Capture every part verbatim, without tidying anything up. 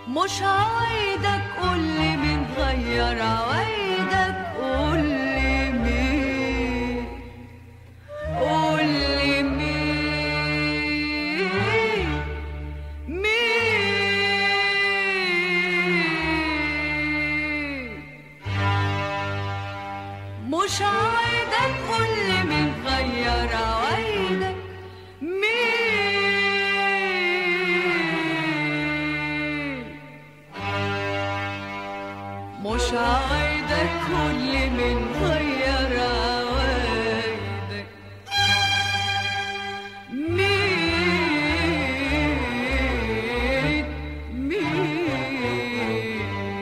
مش عوايدك قولي مين غير عوايدك، قولي مين، قولي مين، مين. مش عوايدك قولي مين غير عوايدك، مش عوايدك كل من غير عوايدك، مين، مين.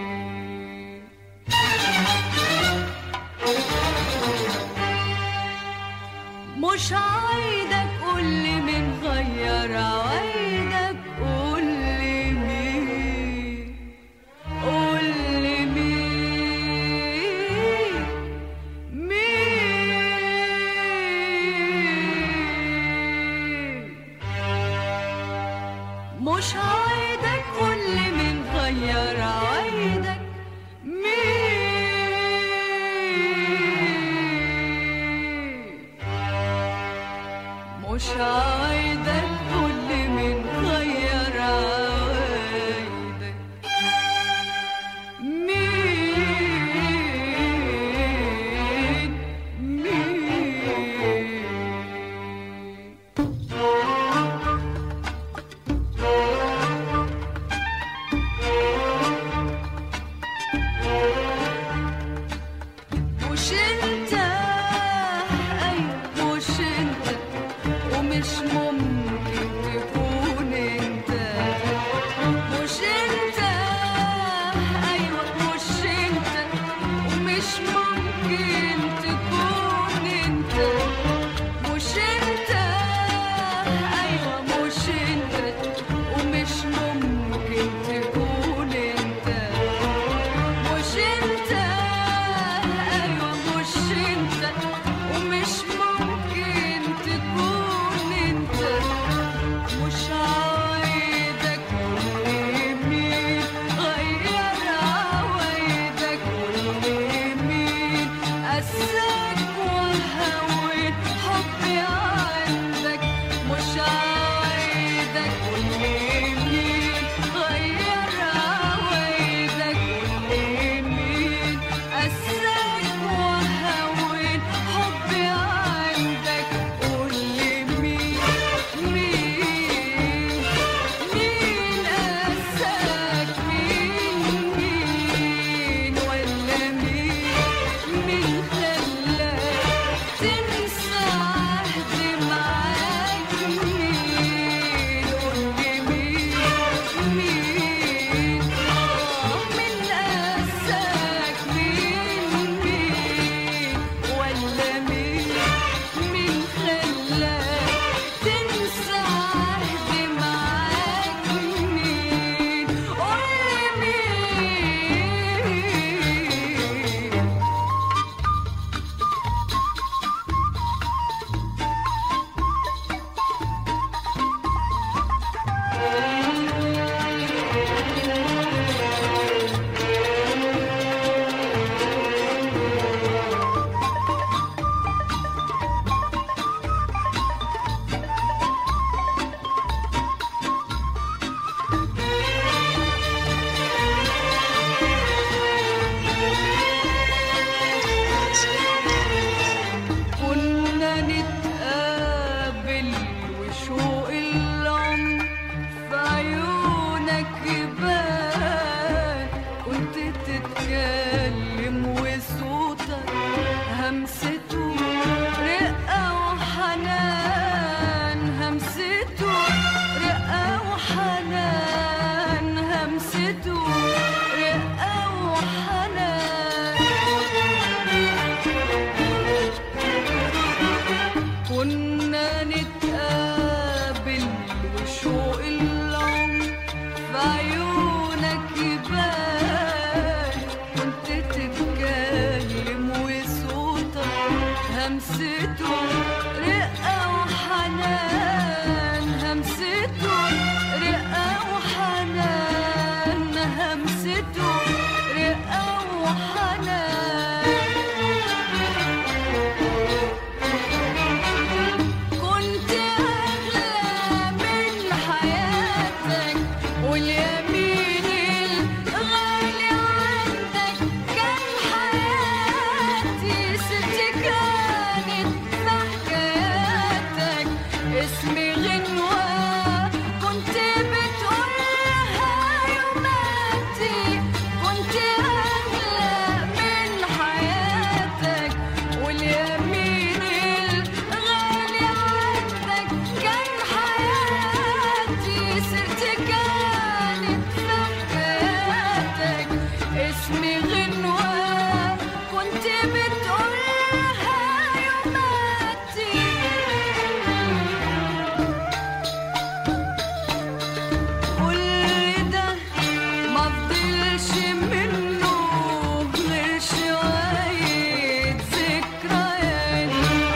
مش عوايدك كل من غير عوايدك، قولي مين، قولي مين، مين. مش عوايدك كل من غير عوايدك، مين. مش عوايدك كل من غير عوايدك، مين، مين. مش انت، ايوه مش انت، ومش ممكن تكون انت. مش انت، ايوه مش انت، ومش ممكن تكون انت. مش انت، ايوه مش انت، ومش ممكن تكون انت. مش انت، ايوه مش انت، ومش ممكن تكون انت. اسمي غنوة كنت بتقولها يوماتي، كنت أغلى من حياتك، واليمين الغالي عندك كان حياتي، سرت كانت في حكاياتك. اسمي غنوة كنت بتقولها يوماتي، كل ده مفضلش منه غير شوية ذكريات،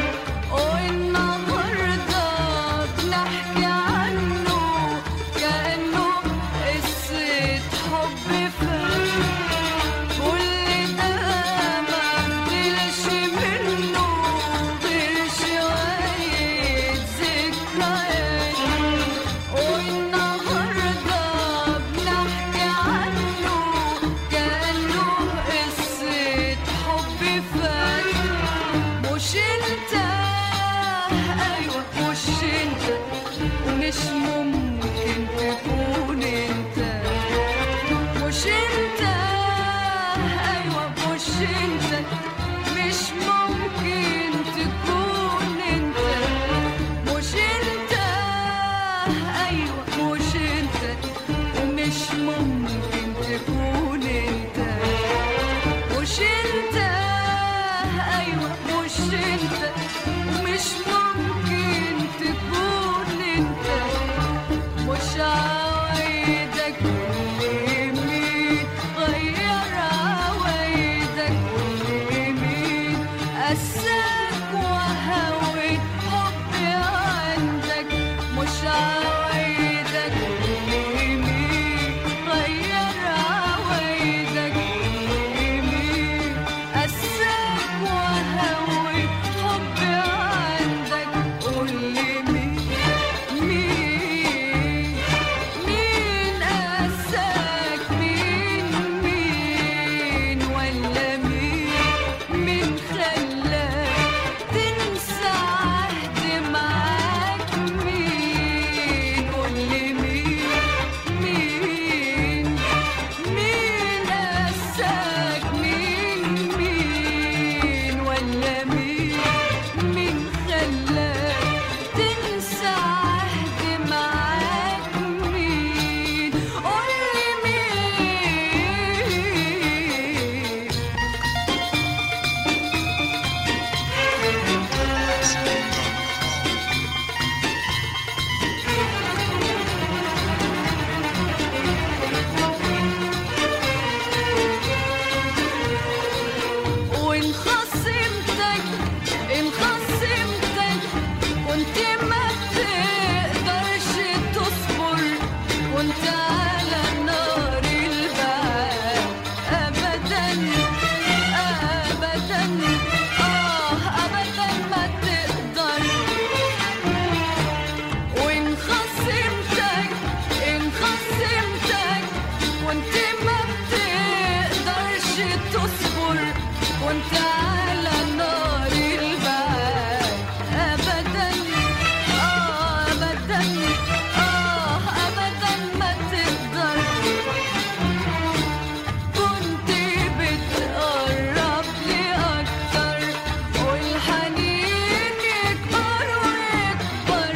والنهاردة بنحكي عنه كأنه قصة حب فات. كل ده مفضلش منه غير شوية ذكريات، والنهاردة بنحكي عنه كأنه قصة حب فات. مش انت، ايوه مش انت، ومش ممكن تكون انت. مش انت، ايوه مش انت، مش ممكن تكون انت. مش انت، ايوه مش انت، ومش ممكن تكون انت. مش انت، ايوه مش انت، ومش ممكن تكون انت. مش عوايدك واليمين غير عوايدك، واليمين قساك وهوت حبي عندك. مش عوايدك واليمين غير عوايدك، واليمين قساك وهوت حبي عندك. قولي مين، مين مين قساك، مين مين ولا مين، مين خلاك تنسى عهد معاك، مين. قولي مين، مين مين قساك، مين مين ولا مين، مين خلاك تنسى عهد معاك، مين. قولي مين. وإن خصمتك، إن خصمتك كنت ما بتقدرش تصبر، كنت على نار البعاد أبدا أبدا، آه أبدا ما تقدر. وإن خصمتك، إن خصمتك كنت ما بتقدرش تصبر، كنت على نار البعاد أبدا، آه أبدا، آه أبدا ما تقدر. كنت بتقرب لي أكتر، والحنين يكبر ويكبر.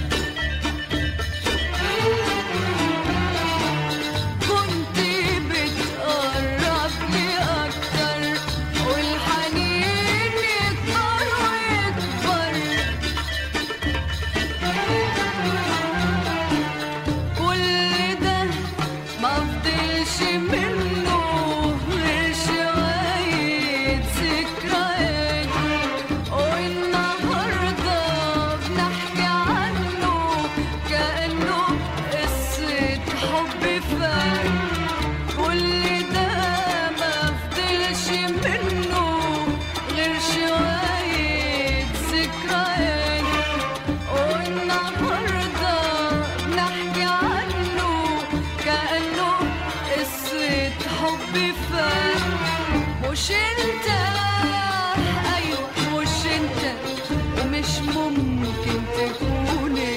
كنت بتقرب لي أكتر، والحنين يكبر ويكبر. كل ده مفضلش منه غير شوية ذكريات، والنهاردة بنحكي عنه كأنه قصة حب فات. كل ده مفضلش منه غير شوية ذكريات، والنهاردة بنحكي عنه كأنه قصة حب فات. مش انت، ايوه مش انت، ومش ممكن تكون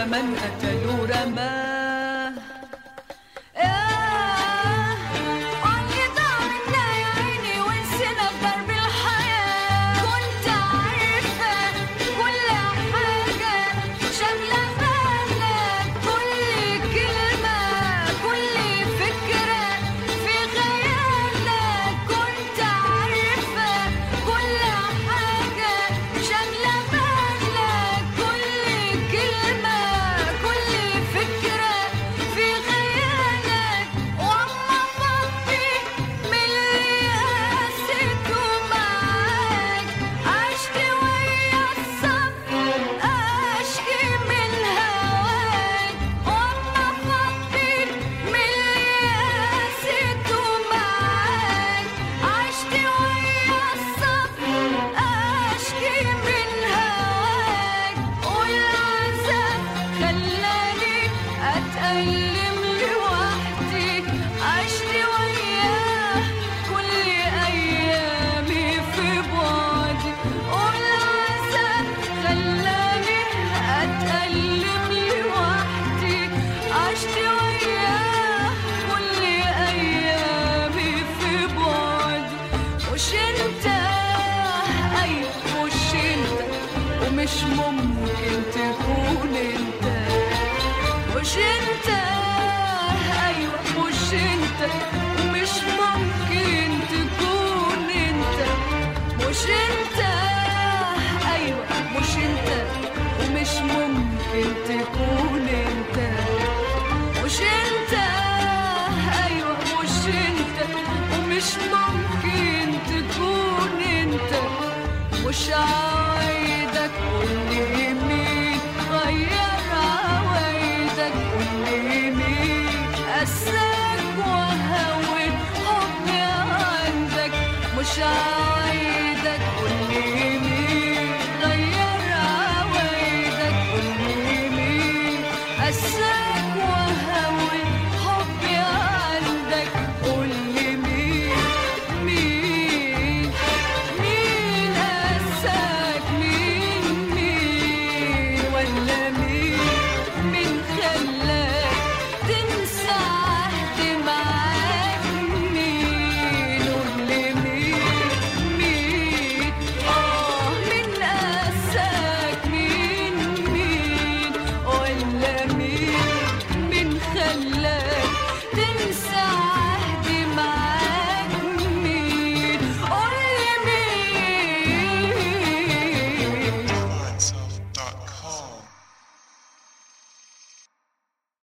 زمان قتلوا رماه. مش ممكن تكون انت، مش انت، ايوه مش انت، ومش ممكن تكون انت، مش انت، ايوه مش انت، ومش ممكن